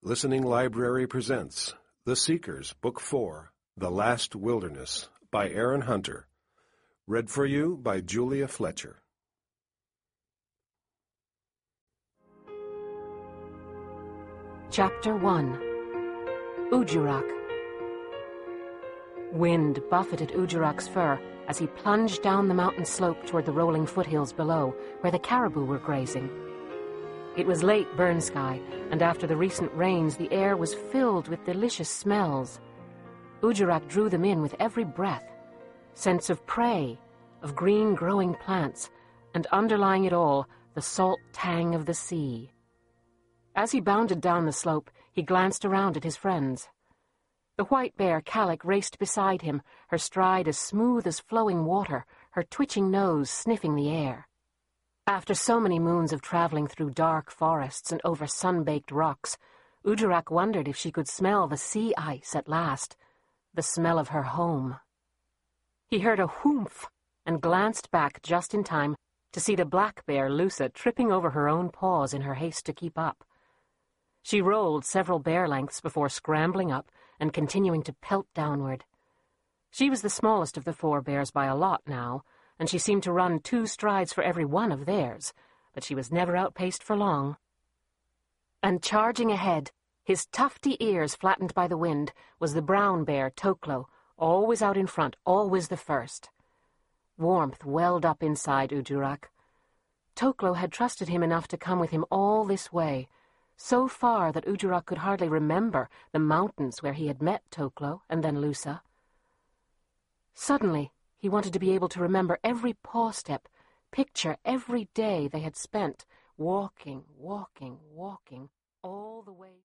Listening Library presents The Seekers, Book 4, The Last Wilderness, by Aaron Hunter. Read for you by Julia Fletcher. Chapter 1. Ujurak. Wind buffeted Ujurak's fur as he plunged down the mountain slope toward the rolling foothills below, where the caribou were grazing. It was late burn sky, and after the recent rains the air was filled with delicious smells. Ujurak drew them in with every breath. Scents of prey, of green growing plants, and underlying it all, the salt tang of the sea. As he bounded down the slope, he glanced around at his friends. The white bear, Calic, raced beside him, her stride as smooth as flowing water, her twitching nose sniffing the air. After so many moons of traveling through dark forests and over sun-baked rocks, Ujurak wondered if she could smell the sea ice at last, the smell of her home. He heard a whoomph and glanced back just in time to see the black bear, Lusa, tripping over her own paws in her haste to keep up. She rolled several bear lengths before scrambling up and continuing to pelt downward. She was the smallest of the four bears by a lot now, and she seemed to run 2 strides for every one of theirs, but she was never outpaced for long. And charging ahead, his tufty ears flattened by the wind, was the brown bear, Toklo, always out in front, always the first. Warmth welled up inside Ujurak. Toklo had trusted him enough to come with him all this way, so far that Ujurak could hardly remember the mountains where he had met Toklo and then Lusa. Suddenly, he wanted to be able to remember every paw step, picture every day they had spent, walking, all the way.